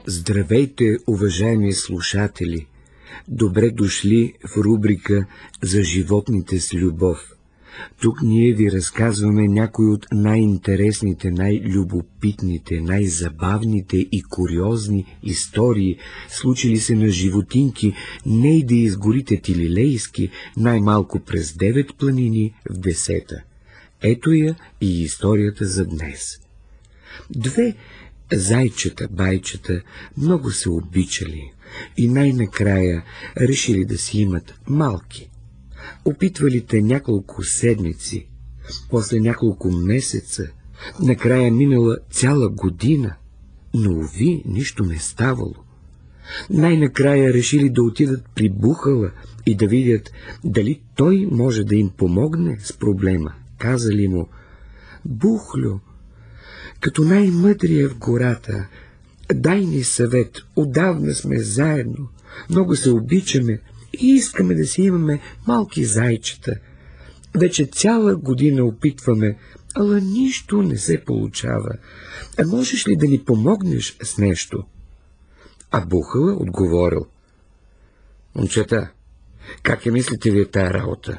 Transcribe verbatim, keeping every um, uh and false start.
Здравейте, уважаеми слушатели! Добре дошли в рубрика за животните с любов. Тук ние ви разказваме някои от най-интересните, най-любопитните, най-забавните и куриозни истории, случили се на животинки, нейде из горите Тилилейски, най-малко през девет планини в десета. Ето я и историята за днес. Две зайчета-байчета много се обичали и най-накрая решили да си имат малки. Опитвали те няколко седмици, после няколко месеца, накрая минала цяла година, но уви нищо не ставало. Най-накрая решили да отидат при Бухала и да видят дали той може да им помогне с проблема. Казали му: Бухлю, като най-мъдрия в гората, дай ни съвет, отдавна сме заедно, много се обичаме и искаме да си имаме малки зайчета. Вече цяла година опитваме, ала нищо не се получава. А можеш ли да ни помогнеш с нещо? А Бухала отговорил: Момчета, как я мислите вие тая работа?